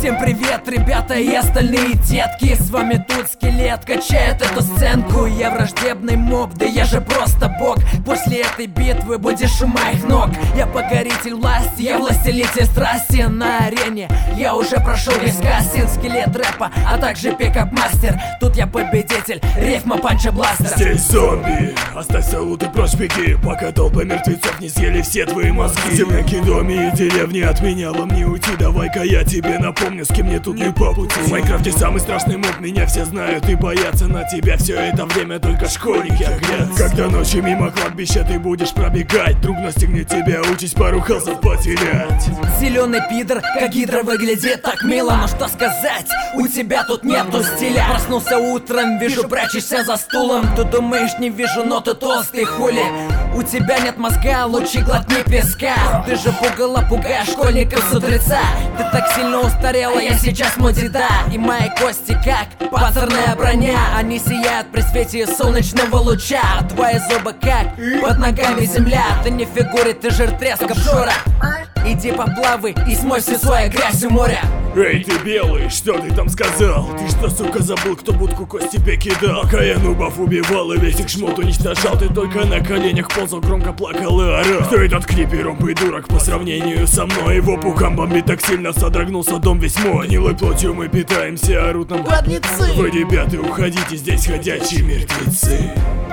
Всем привет, ребята и остальные детки. С вами тут скелет, качает эту сценку. Я враждебный моб, да я же просто бог. После этой битвы будешь у моих ног. Я покоритель власти, я властелитель страсти. На арене я уже прошел весь кастинг. Скелет рэпа, а также пикап-мастер. Тут я победитель, рифма панча бластер. Здесь зомби, оставь салут и прочь беги, пока толпы мертвецов не съели все твои мозги. Земляки, доме и деревни, от меня вам не уйти. Давай-ка я тебе напомню, с кем мне тут не по пути. В Майнкрафте самый страшный моб, меня все знают и боятся. На тебя все это время только школьники оглядятся. Когда ночью мимо кладбища ты будешь пробегать, друг настигнет тебя, учись пару хелсов потерять. Зеленый пидор, как гидра, выглядит так мило. Но что сказать, у тебя тут нету стиля. Проснулся утром, вижу, прячешься за стулом. Ты думаешь, не вижу, но ты толстый хули. У тебя нет мозга, лучше глотни песка. Ты же пугало пугаешь школьников с утреца. Ты так сильно устарела, я сейчас мой деда. И мои кости как панцирная броня. Они сияют при свете солнечного луча. Твои зубы как под ногами земля. Ты не в фигуре, ты жир треска обжора. Иди поплавай и смой всю свою грязь у моря. Эй, ты белый, что ты там сказал? Ты что, сука, забыл, кто будку кость тебе кидал? Пока я нубов убивал и весь их шмот уничтожал, ты только на коленях ползал, громко плакал и орал. Кто этот клипером придурок по сравнению со мной? Его пухом бомбит так сильно, содрогнулся дом весь мой. Гнилой плотью мы питаемся, орут нам Подлецы! Вы, ребята, уходите, здесь ходячие мертвецы.